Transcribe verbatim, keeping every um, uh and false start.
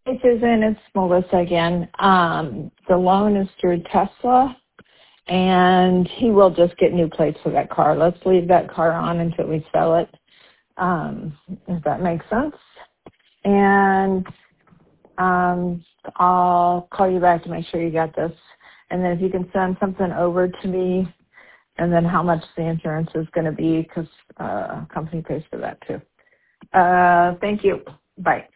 Hey, Susan, it's Melissa again. Um, the loan is through Tesla, and he will just get new plates for that car. Let's leave that car on until we sell it, um, if that makes sense. And um, I'll call you back to make sure you got this. And then if you can send something over to me, and then how much the insurance is going to be, because uh, company pays for that too. Uh, thank you. Bye.